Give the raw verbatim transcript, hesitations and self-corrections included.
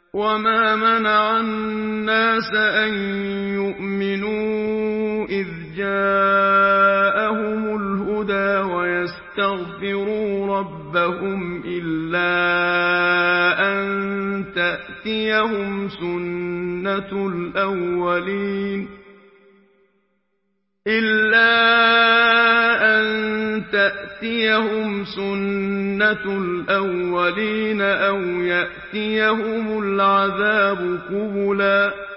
وَمَا مَنَعَ النَّاسَ أَن يُؤْمِنُوا إِذْ جَاءَهُمُ الْهُدَىٰ وَيَسْتَغْفِرُوا رَبَّهُمْ إِلَّا أَن تَأْتِيَهُمْ سُنَّةُ الْأَوَّلِينَ إِلَّا أَن تَأْتِيَهُمْ سُنَّةُ الْأَوَّلِينَ أَوْ يَأْتِيَهُمُ الْعَذَابُ قُبُلًا